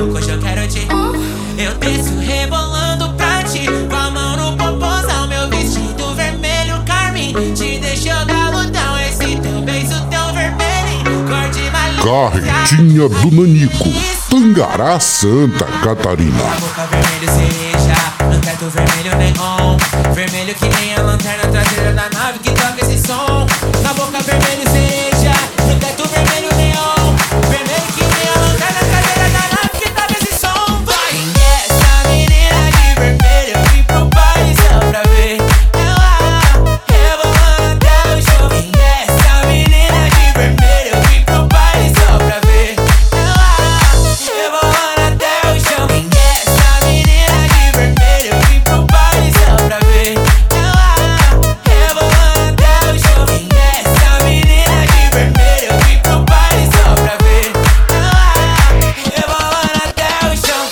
maluco, hoje eu quero te. Eu desço rebolando pra ti, com a mão no popozão, meu vestido vermelho carmim. Te deixou galudão, esse teu beijo tão vermelho, cor de malícia. Carretinha do Nanico, Tangará, Santa Catarina. A boca vermelho cereja, no teto vermelho neon, vermelho que nem a lanterna traseira da nave que toca esse som. Na boca vermelho cereja, no teto vermelho neon, vermelho que nem a lanterna traseira da nave que toca esse som. Vai! Quem é essa menina de vermelho? Eu vim pro baile só pra ver ela rebolando até o chão. Quem é essa menina de vermelho? Eu vim pro baile só pra ver ela rebolando até o chão. Quem é essa menina de vermelho? Eu vim pro baile só pra ver ela rebolando até o chão. Quem é essa menina de vermelho? Eu vim pro baile só pra ver ela rebolando até o chão.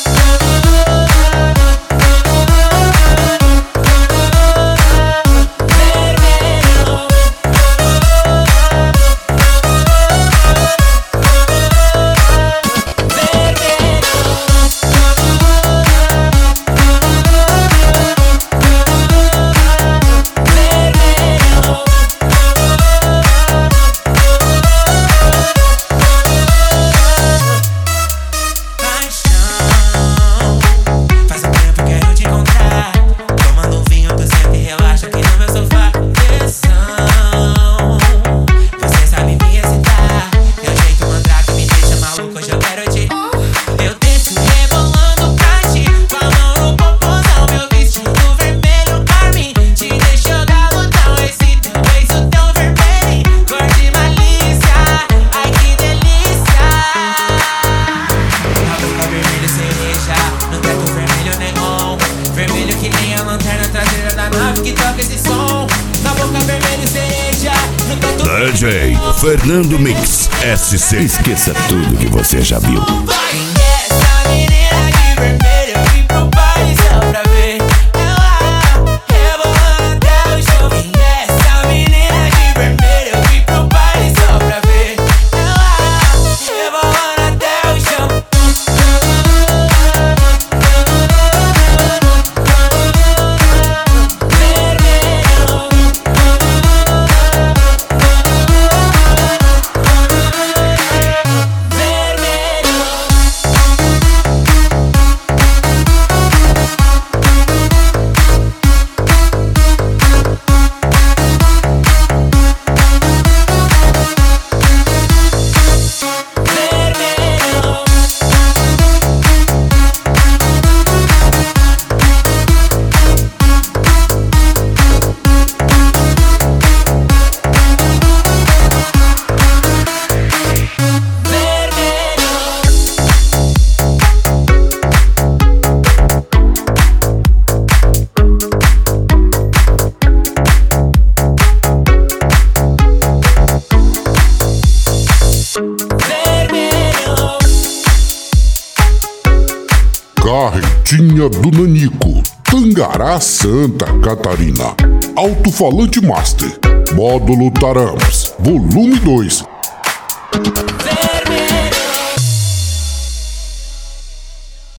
Faz um tempo que quero te encontrar, tomando um vinho, tu senta e relaxa aqui no meu sofá. Atenção, você sabe me excitar, teu jeito mandrake me deixa maluco, hoje eu quero te. Eu desço rebolando pra ti, com a mão no popozão, meu vestido vermelho carmim. Te deixou galudão, esse teu beijo tão vermelho, cor de malícia, ai que delícia. A boca vermelho cereja, no teto vermelho neon, vermelho que nem a lanterna traseira da nave que toca esse som. Na boca vermelho cereja, no teto DJ Fernando Mix SC. Esqueça tudo que você já viu. Quem é essa menina de vermelho? Eu vim pro baile só pra ver ela rebolando até o chão. Quem é essa menina de vermelho? Eu vim pro baile só pra ver ela rebolando até o chão. Carretinha do Nanico, Tangará, Santa Catarina. Alto-falante Master, módulo Tarams, volume 2.